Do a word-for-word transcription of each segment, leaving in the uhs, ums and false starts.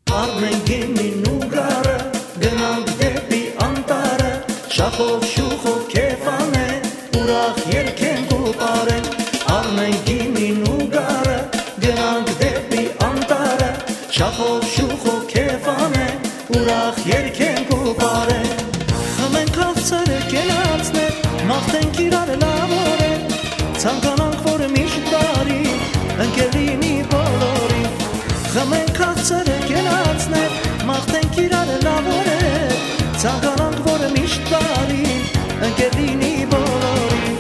Armenginin ուգարը գնանք դեպի անտարը շախով շուխով քեֆանե ուրախ երկենք ու պարենք Armenginin ուգարը գնանք դեպի անտարը շախով շուխով քեֆանե ուրախ երկենք ու պարենք Խմենք քաղցրը կենացներ մաղթենք իրար լավորեն ցանկանանք որ միշտ բարի ընկեր լինի բոլորին Խմենք քաղցրը կենացներ մաղթենք իրար լավորեն ցանկանանք որ միշտ բարի ընկեր լինի բոլորին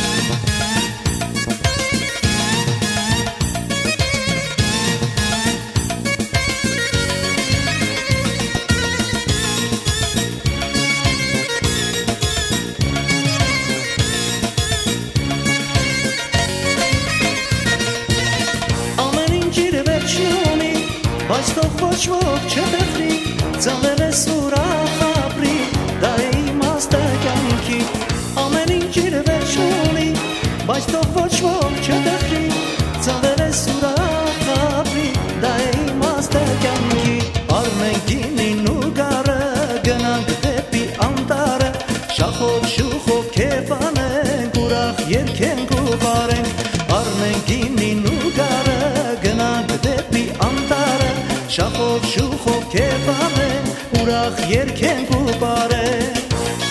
Բայց թող ոչ ոք չտխրի, ծնվել ես ուրախ ապրի, դա է իմաստը կյանքի, ամեն ինչ իր վերջ ունի, բայց թող ոչ ոք չտխրի, ծնվել ես ուրախ ապրի, դա է իմաստը կյանքի, Armenginin ուգարը գնանք դեպի անտարը, շախով շուխով քեֆանենք, ուրախ երկենք ու պարենք, Armenginin ուգարը գնանք դեպի անտարը Շախով շուխով քեֆանենք, ուրախ երկենք ու պարենք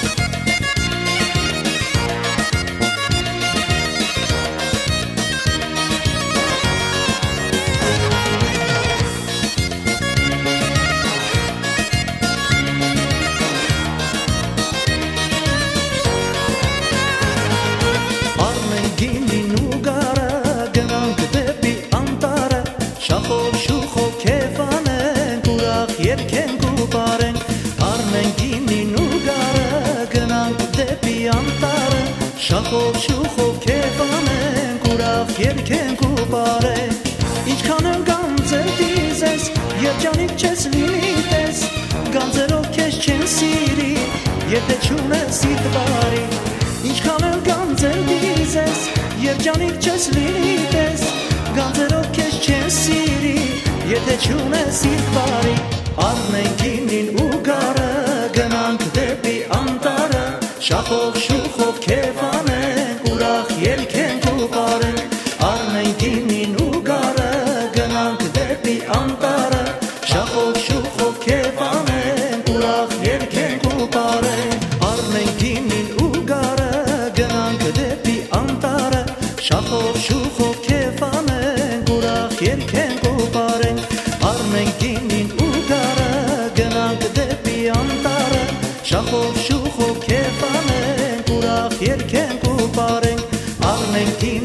Armenginin ուգարը գնանք դեպի անտարը Շախով շուխով քեֆանենք, ուրախ երկենք ու պարենք Armenginin ուգարը գնանք դեպի անտարը Շախով շուխով քեֆանենք, ուրախ երկենք ու պարենք Ինչքան էլ գանձեր դիզես, երջանիկ չես լինի տես Գանձերով քեզ չեն սիրի, եթե չունես իդ բարի Ինչքան էլ գանձեր դիզես, երջանիկ չես լինի տես Գանձերով քեզ չեն սիրի, եթե չունես իդ բարի Armenginin ուգարը գնանք դեպի անտարը Շախով շուխով քեֆանենք, ուրախ երկենք ու պարենք Armenginin ուգարը գնանք դեպի անտարը Շախով շուխով քեֆանենք, ուրախ երկենք ու պարենք Armenginin ուգարը գնանք դեպի անտարը Շախով շուխով քեֆանենք, ուրախ երկենք ու պարենք Armenginin ուգարը գնանք դեպի անտարը Շախով շուխով քեֆանենք, ուրախ երկենք ու պարենք Armenginin